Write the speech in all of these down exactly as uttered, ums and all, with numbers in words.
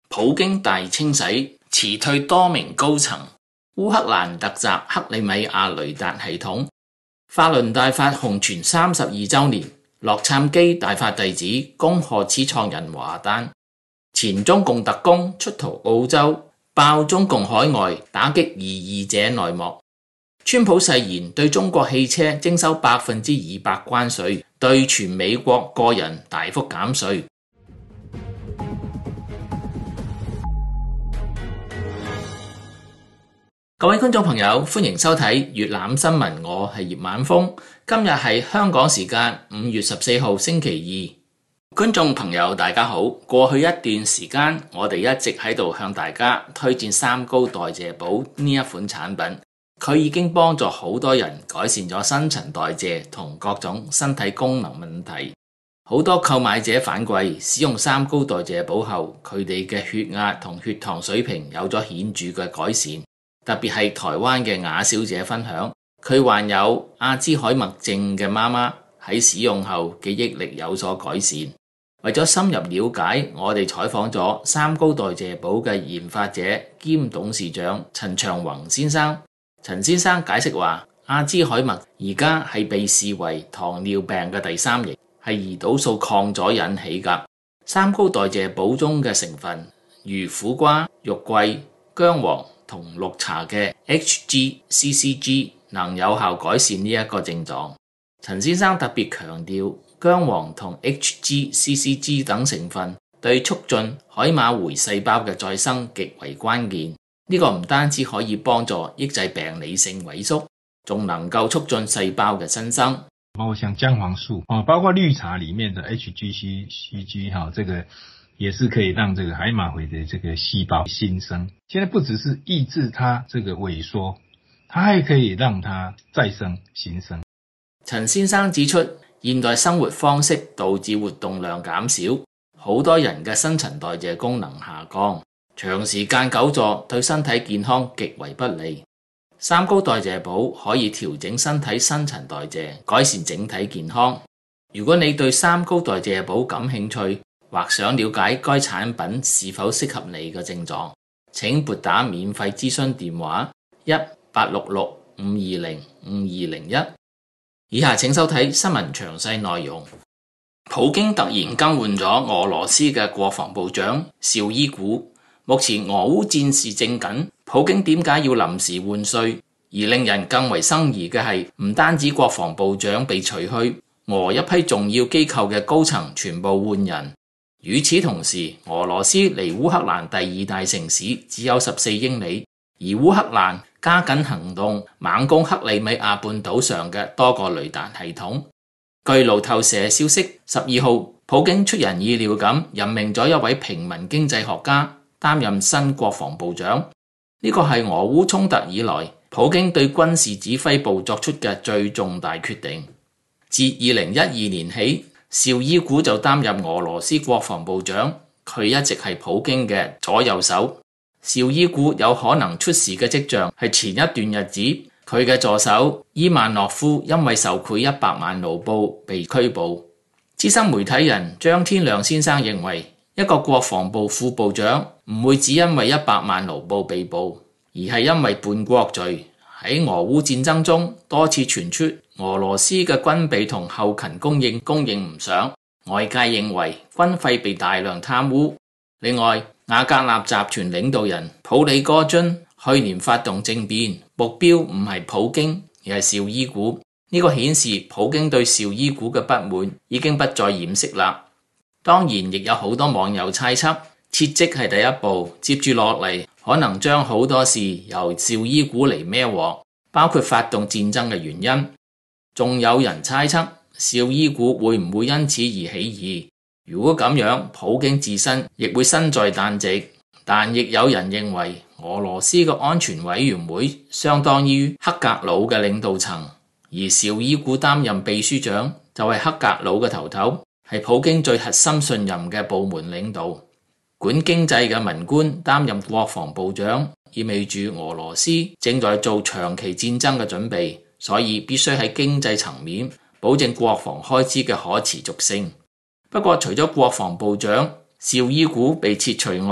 普京大清洗，辭退多名高層。烏克蘭突襲克里米亞雷達系統。法輪大法紅傳三十二週年，洛杉磯大法弟子恭賀始創人華丹。前中共特工出逃澳洲，爆中共海外打擊異議者內幕。川普誓言對中國汽車徵收百分之二百關稅，對全美國個人大幅減稅。各位觀眾朋友，歡迎收睇粵覽新聞，我係葉晚風。今日係香港時間五月十四號星期二。觀眾朋友大家好，過去一段時間我哋一直喺度向大家推薦三高代謝寶呢一款產品，佢已經幫助好多人改善咗新陳代謝同各種身體功能問題。好多購買者反饋使用三高代謝寶後，佢哋嘅血壓同血糖水平有咗顯著嘅改善。特別係台灣嘅雅小姐分享，佢患有阿茲海默症嘅媽媽喺使用後記憶力有所改善。為咗深入了解，我哋採訪咗三高代謝寶嘅研發者兼董事長陳長宏先生。陳先生解釋話，阿茲海默而家係被視為糖尿病嘅第三型，係胰島素抗阻引起㗎。三高代謝寶中嘅成分如苦瓜、肉桂、薑黃同綠茶嘅 H G C C G 能有效改善呢一個症狀。陳先生特別強調，薑黃同 H G C C G 等成分對促進海馬回細胞嘅再生極為關鍵。呢、這個唔單止可以幫助抑制病理性萎縮，仲能夠促進細胞嘅新生。 包括像薑黃素，包括綠茶裡面的 H G C C G， 這個也是可以讓這個海馬回的這個細胞新生。現在不只是抑制它這個萎縮，它還可以讓它再生新生。 陳先生指出，現代生活方式導致活動量減少，好多人嘅新陳代謝功能下降，長時間久坐對身體健康極為不利。三高代謝寶可以調整身體新陳代謝，改善整體健康。如果你對三高代謝寶感興趣，或想了解該產品是否適合你嘅症狀，請撥打免費諮詢電話一八六六五二零五二零一。以下請收睇新聞詳細內容。普京突然更換咗俄羅斯嘅國防部長紹伊古。目前俄烏戰事正緊，普京點解要臨時換帥？而令人更為生疑嘅係，唔單止國防部長被除去，俄一批重要機構嘅高層全部換人。與此同時，俄羅斯離烏克蘭第二大城市只有十四英里，而烏克蘭加緊行動，猛攻克里米亞半島上嘅多個雷達系統。據路透社消息，十二號普京出人意料咁任命咗一位平民經濟學家擔任新國防部長。呢個係俄烏衝突以來普京對軍事指揮部作出嘅最重大決定。自二零一二年起，紹伊古就擔任俄羅斯國防部長，佢一直係普京嘅左右手。紹伊古有可能出事嘅跡象係前一段日子，佢嘅助手伊萬諾夫因為受賄一百萬盧布被拘捕。資深媒體人張天亮先生認為，一個國防部副部長唔會只因為一百萬盧布被捕，而係因為叛國罪。喺俄烏戰爭中多次傳出俄羅斯嘅軍備同後勤供應供應唔上，外界認為軍費被大量貪污。另外，瓦格納集團領導人普里戈津去年發動政變，目標唔係普京而係紹伊古。呢、這個顯示普京對紹伊古嘅不滿已經不再掩飾啦。當然，亦有好多網友猜測撤職係第一步，接住落嚟可能將好多事由紹伊古嚟孭鑊，包括發動戰爭嘅原因。仲有人猜測紹伊古會唔會因此而起義？如果咁樣，普京自身亦會身在旦夕。但亦有人認為俄羅斯嘅安全委員會相當於黑格魯嘅領導層，而紹伊古擔任秘書長就係黑格魯嘅頭頭，係普京最核心信任嘅部門領導。管經濟嘅文官擔任國防部長，意味住俄羅斯正在做長期戰爭嘅準備，所以必須喺經濟層面保證國防開支嘅可持續性。不過除咗國防部長紹伊古被撤除外，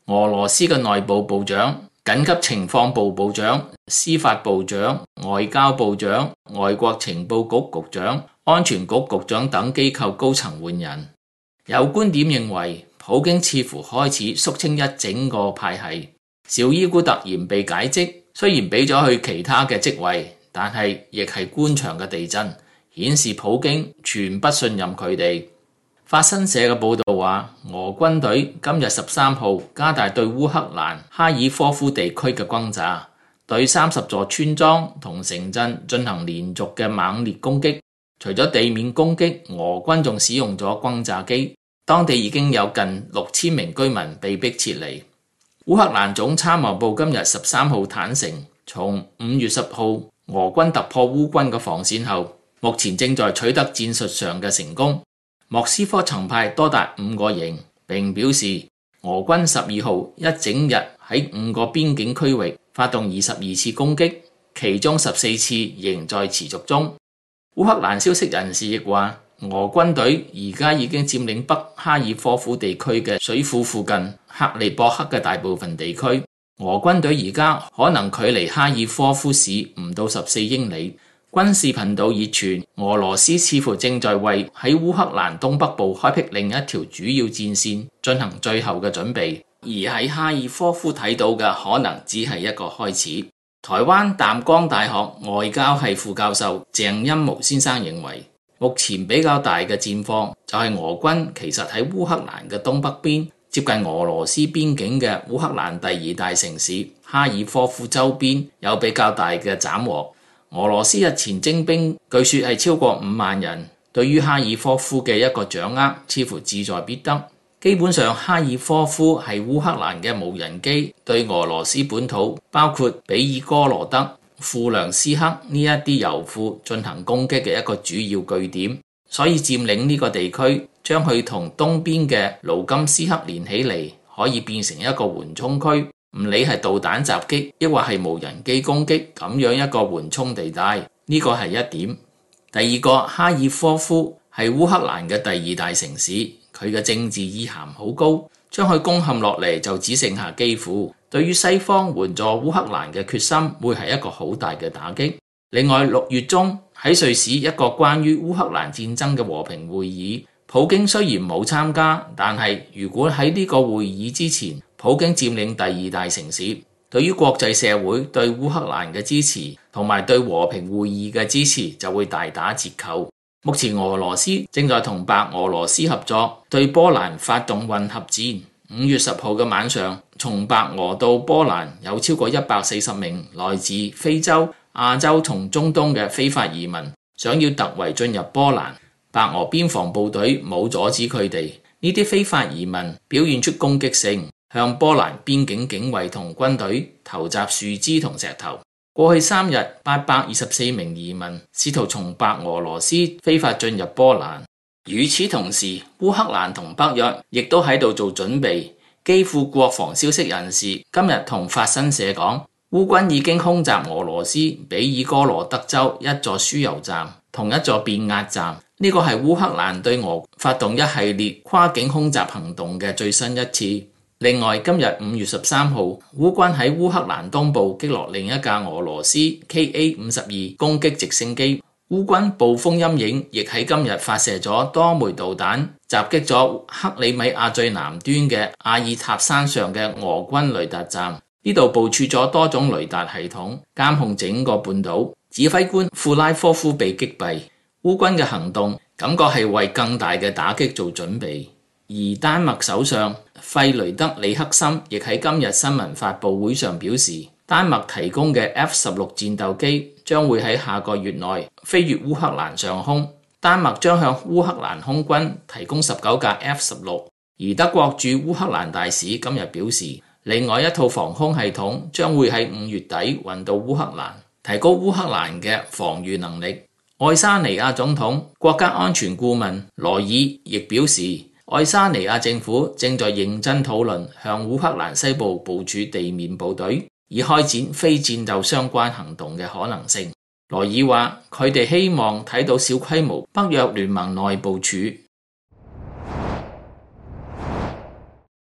俄羅斯嘅內部部長、緊急情況部部長、司法部長、外交部長、外國情報局局長、安全局局長等機構高層換人。有觀點認為，普京似乎開始肅清一整個派系。紹伊古突然被解職，雖然俾咗去其他嘅職位，但係亦係官場嘅地震，顯示普京全不信任佢哋。法新社嘅報道話，俄軍隊今日十三號加大對烏克蘭哈爾科夫地區嘅轟炸，對三十座村莊同城鎮進行連續嘅猛烈攻擊。除咗地面攻擊，俄軍仲使用咗轟炸機，當地已經有近六千名居民被迫撤離。烏克蘭總參謀部今日十三號坦承，從五月十號俄軍突破烏軍嘅防線後，目前正在取得戰術上嘅成功。莫斯科曾派多達五個營，並表示俄軍十二號一整日喺五個邊境區域發動二十二次攻擊，其中十四次仍在持續中。烏克蘭消息人士亦話，俄軍隊而家已經佔領北哈爾科夫地區嘅水庫附近克利博克嘅大部分地區。俄軍隊而家可能距離哈爾科夫市唔到十四英里。軍事頻道熱傳，俄羅斯似乎正在為喺烏克蘭東北部開闢另一條主要戰線進行最後嘅準備，而喺哈爾科夫睇到嘅可能只係一個開始。台灣淡江大學外交系副教授鄭欽模先生認為，目前比較大嘅戰況就係俄軍其實喺烏克蘭嘅東北邊，接近俄羅斯邊境嘅烏克蘭第二大城市哈爾科夫周邊有比較大嘅斬獲。俄羅斯日前徵兵，據說係超過五萬人，對於哈爾科夫嘅一個掌握似乎志在必得。基本上哈爾科夫係烏克蘭嘅無人機對俄羅斯本土包括比爾哥羅德、庫良斯克呢一啲油庫進行攻擊嘅一個主要據點，所以佔領呢個地區將佢同東邊嘅盧甘斯克連起嚟，可以變成一個緩衝區。唔理係導彈襲擊，抑或係無人機攻擊，咁樣一個緩衝地帶，呢個係一點。第二個，哈爾科夫係烏克蘭嘅第二大城市，佢嘅政治意涵好高，將佢攻陷落嚟就只剩下基輔。對於西方援助烏克蘭嘅決心，會係一個好大嘅打擊。另外，六月中喺瑞士一個關於烏克蘭戰爭嘅和平會議，普京雖然冇參加，但係如果喺呢個會議之前，普京佔領第二大城市，對於國際社會對烏克蘭嘅支持同埋對和平會議嘅支持就會大打折扣。目前俄羅斯正在同白俄羅斯合作，對波蘭發動混合戰。五月十號嘅晚上，從白俄到波蘭有超過一百四十名來自非洲、亞洲同中東嘅非法移民，想要突圍進入波蘭，白俄邊防部隊冇阻止佢哋。呢啲非法移民表現出攻擊性，向波蘭邊境警衛同軍隊投擲樹枝同石頭。過去三日，八百二十四名移民試圖從白俄羅斯非法進入波蘭。與此同時，烏克蘭同北約亦都喺度做準備。基輔國防消息人士今日同法新社講，烏軍已經空襲俄羅斯比爾哥羅德州一座輸油站同一座變壓站。呢個係烏克蘭對俄發動一系列跨境空襲行動嘅最新一次。另外，今日五月十三號，烏軍喺烏克蘭東部擊落另一架俄羅斯 K A 五十二攻擊直升機。烏軍暴風陰影亦喺今日發射咗多枚導彈，襲擊咗克里米亞最南端嘅阿爾塔山上嘅俄軍雷達站。呢度部署咗多種雷達系統，監控整個半島。指揮官庫拉科夫被擊斃。烏軍嘅行動感覺係為更大嘅打擊做準備。而丹麥首相費雷德里克森亦喺今日新聞發佈會上表示，丹麥提供嘅 F 十六戰鬥機將會喺下個月內飛越烏克蘭上空。丹麥將向烏克蘭空軍提供十九架 F 十六，而德國駐烏克蘭大使今日表示，另外一套防空系統將會喺五月底運到烏克蘭，提高烏克蘭嘅防禦能力。愛沙尼亞總統國家安全顧問羅爾亦表示，愛沙尼亞政府正在認真討論向烏克蘭西部部署地面部隊，以開展非戰鬥相關行動嘅可能性。羅爾話，佢哋希望睇到小規模北約聯盟內部署。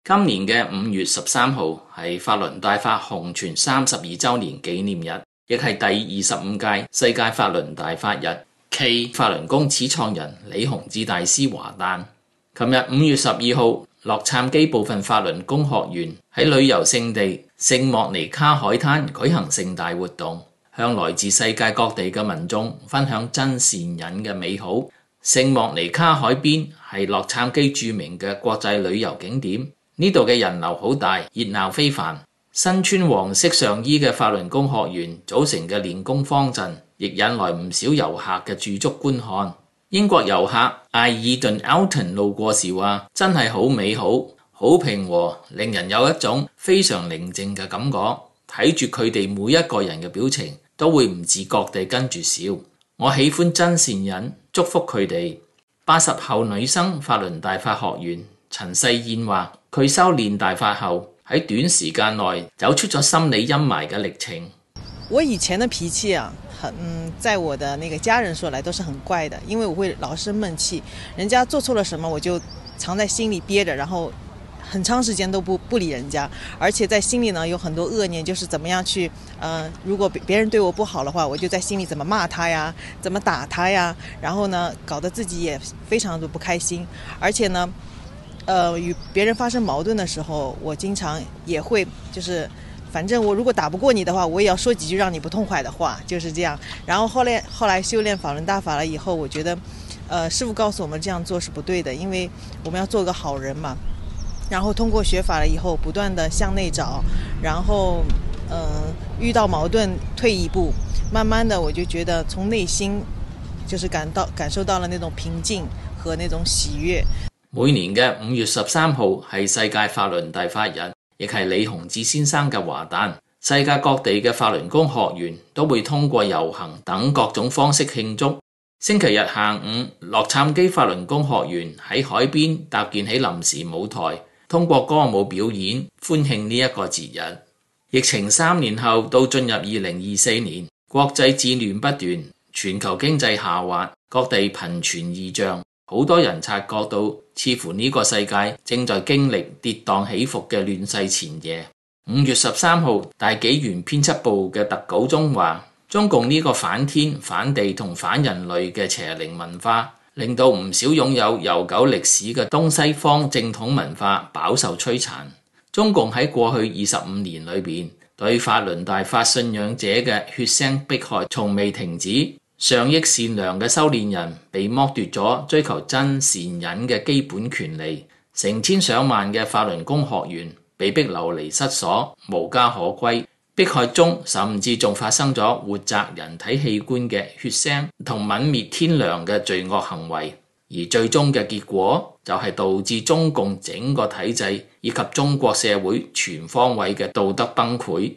今年嘅五月十三號係法輪大法紅傳三十二週年紀念日，亦係第二十五屆世界法輪大法日暨法輪功始創人李洪志大師華誕。琴日五月十二號，洛杉磯部分法輪功學員喺旅遊勝地聖莫尼卡海灘舉行盛大活動，向來自世界各地嘅民眾分享真善忍嘅美好。聖莫尼卡海邊係洛杉磯著名嘅國際旅遊景點。呢度嘅人流好大，熱鬧非凡。身穿黃色上衣嘅法輪功學員組成嘅練功方陣，亦引來唔少遊客嘅駐足觀看。英國遊客艾爾頓 Alton 路過時話：真係好美好，好平和，令人有一種非常寧靜嘅感覺。睇住佢哋每一個人嘅表情，都會唔自覺地跟住笑。我喜歡真善忍，祝福佢哋。八十後女生法輪大法學員陳世燕話：佢修煉大法後，喺短時間內走出咗心理陰霾嘅歷程。 我以前的脾氣啊，很嗯，在我的那個家人說來都是很怪的，因為我會老生悶氣，人家做錯了什麼，我就藏在心裡憋着，然後很長時間都不不理人家，而且在心裡呢有很多惡念，就是怎麼樣去，呃，如果別人對我不好的話，我就在心裡怎麼罵他呀，怎麼打他呀，然後呢，搞得自己也非常的不開心，而且呢。呃，與別人發生矛盾的時候，我經常也會就是反正我如果打不過你的話，我也要說幾句讓你不痛快的話，就是這樣。然後後來後來修煉法輪大法了以後，我覺得呃師父告訴我們這樣做是不對的，因為我們要做個好人嘛。然後通過學法了以後，不斷的向內找，然後呃遇到矛盾退一步，慢慢的我就覺得從內心就是感到感受到了那種平靜和那種喜悅。 每年嘅五月十三號係世界法輪大法日，亦係李洪志先生嘅華誕。世界各地嘅法輪功學員都會通過遊行等各種方式慶祝。星期日下午，洛杉磯法輪功學員喺海邊搭建起臨時舞台，通過歌舞表演歡慶呢一個節日。疫情三年後到進入二零二四年，國際戰亂不斷，全球經濟下滑，各地頻傳異象。好多人察覺到，似乎呢個世界正在經歷跌宕起伏嘅亂世前夜。五月十三號，大紀元編輯部嘅特稿中話，中共呢個反天、反地同反人類嘅邪靈文化，令到唔少擁有悠久歷史嘅東西方正統文化飽受摧殘。中共喺過去二十五年裏邊，對法輪大法信仰者嘅血腥迫害從未停止。上億善良嘅修煉人被剝奪咗追求真善忍嘅基本權利，成千上萬嘅法輪功學員被逼流離失所，無家可歸。迫害中甚至仲發生咗活摘人體器官嘅血腥同泯滅天良嘅罪惡行為，而最終嘅結果就係導致中共整個體制以及中國社會全方位嘅道德崩潰。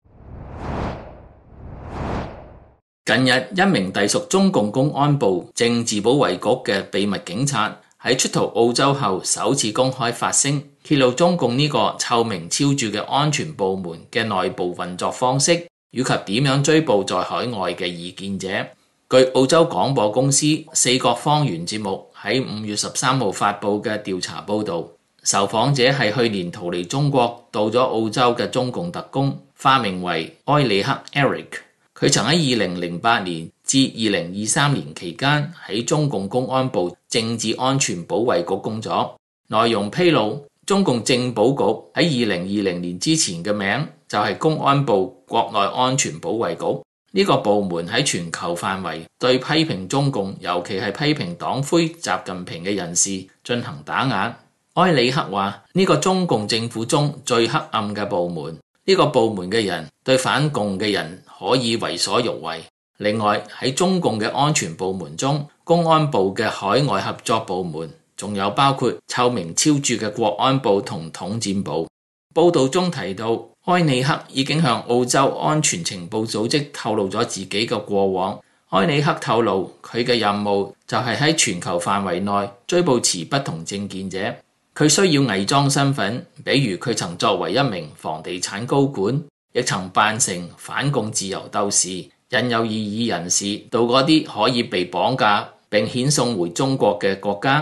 近日，一名隸屬中共公安部政治保衛局嘅秘密警察喺出逃澳洲後，首次公開發聲，揭露中共呢個臭名昭著嘅安全部門嘅內部運作方式，以及點樣追捕在海外嘅異見者。據澳洲廣播公司四角方圓節目喺五月十三號發布嘅調查報導，受訪者係去年逃離中國到咗澳洲嘅中共特工，化名為埃里克 Eric。佢曾喺二零零八年至二零二三年期間喺中共公安部政治安全保衛局工作。內容披露，中共政保局喺二零二零年之前嘅名就係公安部國內安全保衛局。呢個部門喺全球範圍對批評中共，尤其係批評黨魁習近平嘅人士進行打壓。埃里克話：呢個中共政府中最黑暗嘅部門，呢個部門嘅人對反共嘅人可以為所欲為。另外喺中共嘅安全部門中，公安部嘅海外合作部門，仲有包括臭名昭著嘅國安部同統戰部。報道中提到，埃里克已經向澳洲安全情報組織透露咗自己嘅過往。埃里克透露，佢嘅任務就係喺全球範圍內追捕持不同政見者。佢需要偽裝身份，比如佢曾作為一名房地產高管，亦曾扮成反共自由鬥士，引誘異議人士到嗰啲可以被綁架並遣送回中國嘅國家。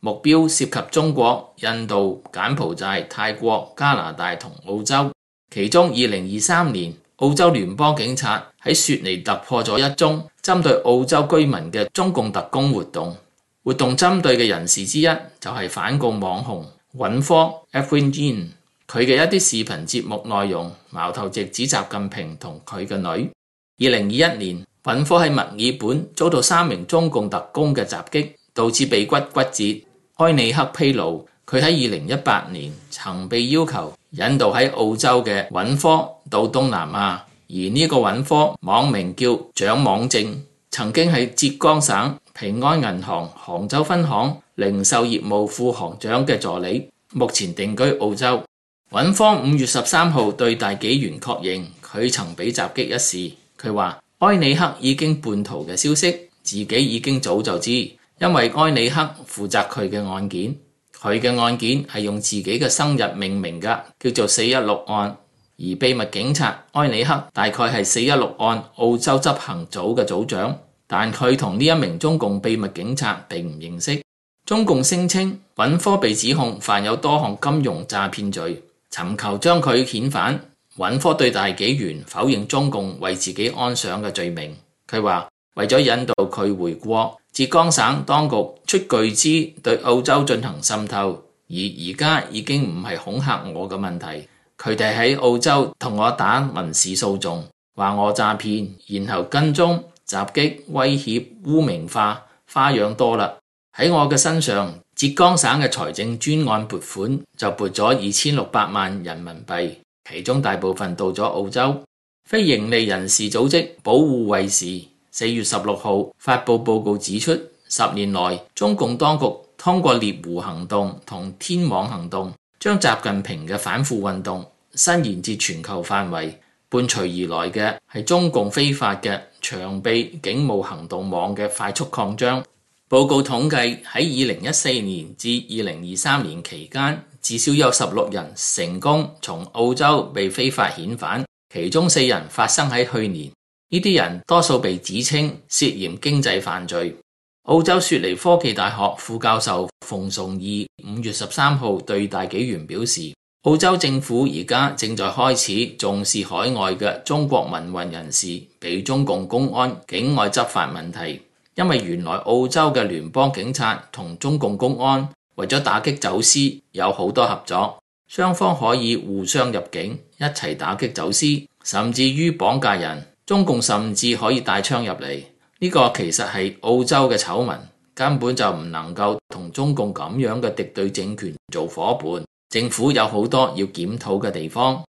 目標涉及中國、印度、柬埔寨、泰國、加拿大同澳洲。其中二零二三年，澳洲聯邦警察喺雪梨突破咗一宗針對澳洲居民嘅中共特工活動。活動針對嘅人士之一就係反共網紅尹科 Edwin Yin。佢嘅一啲視頻節目內容矛頭直指習近平同佢嘅女。二零二一年，尹科喺墨爾本遭到三名中共特工嘅襲擊，導致鼻骨骨折。埃里克披露，佢喺二零一八年曾被要求引導喺澳洲嘅尹科到東南亞，而呢個尹科網名叫蔣網正，曾經係浙江省平安銀行杭州分行零售業務副行長嘅助理，目前定居澳洲。尹科五月十三號對大紀元確認佢曾被襲擊一事。佢話埃里克已經叛逃嘅消息，自己已經早就知，因為埃里克負責佢嘅案件，佢嘅案件係用自己嘅生日命名㗎，叫做四一六案。而秘密警察埃里克大概係四一六案澳洲執行組嘅組長，但佢同呢一名中共秘密警察並唔認識。中共聲稱尹科被指控犯有多項金融詐騙罪，尋求將佢遣返。尹科對大紀元否認中共為自己安上嘅罪名。佢話為咗引導佢回國，浙江省當局出巨資對澳洲進行滲透，而而家已經唔係恐嚇我嘅問題。佢哋喺澳洲同我打民事訴訟，話我詐騙，然後跟蹤、襲擊、威脅、污名化，花樣多啦。喺我嘅身上，浙江省嘅財政專案撥款就撥咗二千六百萬人民幣。其中大部分到咗澳洲。非營利人士組織保護衛士四月十六號發布報告指出，十年來中共當局通過獵狐行動同天網行動，將習近平嘅反腐運動伸延至全球範圍。伴隨而來嘅係中共非法嘅長臂警務行動網嘅快速擴張。報告統計喺二零一四年至二零二三年期間，至少有十六人成功從澳洲被非法遣返，其中四人發生喺去年。呢啲人多數被指稱涉嫌經濟犯罪。澳洲雪梨科技大學副教授馮崇義五月十三號對大紀元表示，澳洲政府而家正在開始重視海外嘅中國民運人士被中共公安境外執法問題，因為原來澳洲嘅聯邦警察同中共公安為咗打擊走私有好多合作，雙方可以互相入境，一齊打擊走私，甚至於綁架人。中共甚至可以帶槍入嚟。呢個其實係澳洲嘅醜聞，根本就唔能夠同中共咁樣嘅敵對政權做夥伴。政府有好多要檢討嘅地方。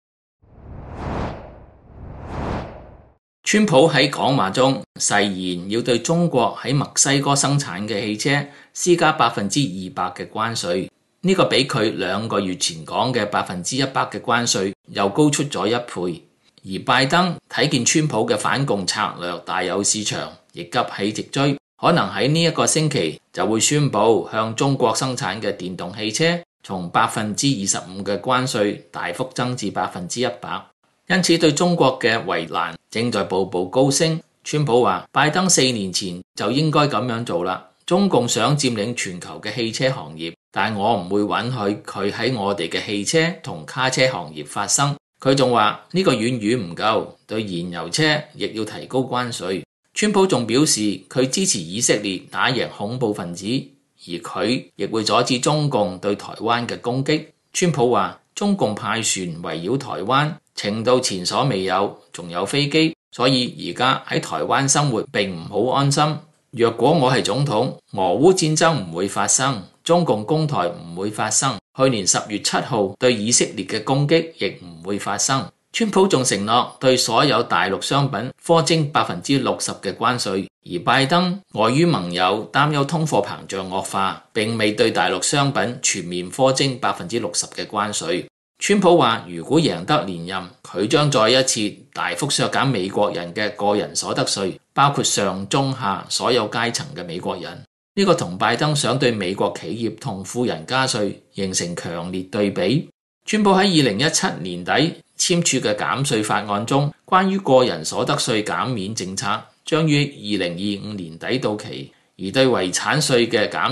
川普喺講話中誓言要對中國喺墨西哥生產嘅汽車施加百分之二百嘅關稅，呢個比佢兩個月前講嘅百分之一百嘅關稅又高出咗一倍。而拜登睇見川普嘅反共策略大有市場，亦急起直追，可能喺呢一個星期就會宣布向中國生產嘅電動汽車從百分之二十五嘅關稅大幅增至百分之一百。因此對中國嘅圍欄正在步步高升。川普話拜登四年前就應該咁樣做啦。中共想佔領全球嘅汽車行業，但我唔會允許佢喺我哋嘅汽車同卡車行業發生。佢仲話呢個遠遠唔夠，對燃油車亦要提高關稅。川普仲表示佢支持以色列打贏恐怖分子，而佢亦會阻止中共對台灣嘅攻擊。川普話中共派船圍繞台灣程度前所未有，仲有飛機，所以而家喺台灣生活並唔好安心。若果我係總統，俄烏戰爭唔會發生，中共攻台唔會發生，去年十月七號對以色列嘅攻擊亦唔會發生。川普仲承諾對所有大陸商品課徵百分之六十嘅關稅，而拜登礙於盟友擔憂通貨膨脹惡化，並未對大陸商品全面課徵百分之六十嘅關稅。川普話如果贏得連任，佢將再一次大幅削減美國人嘅個人所得稅，包括上中下所有階層嘅美國人。呢個同拜登想對美國企業同富人加稅形成強烈對比。川普喺二零一七年底簽署嘅減稅法案中，關於個人所得稅減免政策將於二零二五年底到期，而對遺產稅嘅減免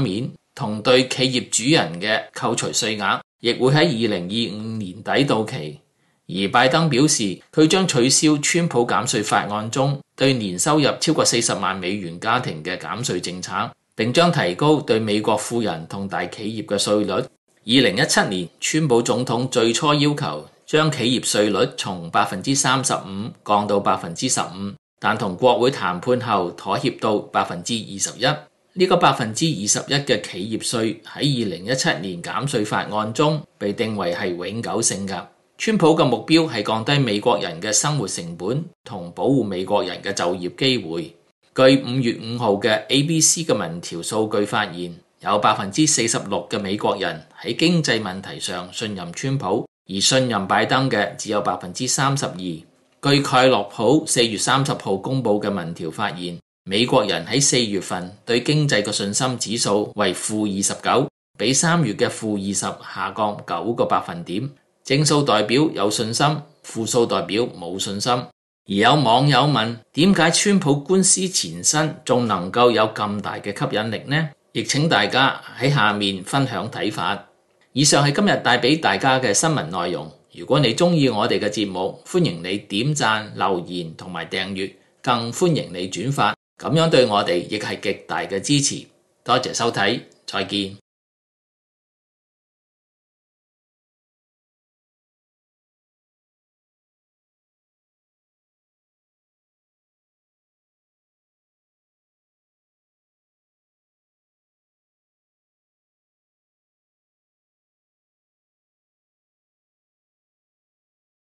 同對企業主人嘅扣除稅額亦會喺二零二五年底到期。而拜登表示，佢將取消川普減稅法案中對年收入超過四十萬美元家庭嘅減稅政策，並將提高對美國富人同大企業嘅稅率。二零一七年，川普總統最初要求將企業稅率從百分之三十五降到百分之十五，但同國會談判後妥協到百分之二十一。呢個百分之二十一嘅企業稅喺二零一七年減稅法案中被定為係永久性㗎。川普嘅目標係降低美國人嘅生活成本同保護美國人嘅就業機會。據五月五號嘅 A B C 嘅民調數據發現，有百分之四十六嘅美國人喺經濟問題上信任川普，而信任拜登嘅只有百分之三十二。據蓋洛普四月三十號公佈嘅民調發現，美國人喺四月份對經濟嘅信心指數為負二十九，比三月嘅負二十下降九個百分點。正數代表有信心，負數代表冇信心。而有網友問，點解川普官司纏身仲能夠有咁大嘅吸引力呢？亦請大家喺下面分享睇法。以上係今日帶俾大家嘅新聞內容。如果你中意我哋嘅節目，歡迎你點讚、留言同埋訂閱，更歡迎你轉發，咁樣對我哋亦係極大嘅支持。多謝收睇，再見。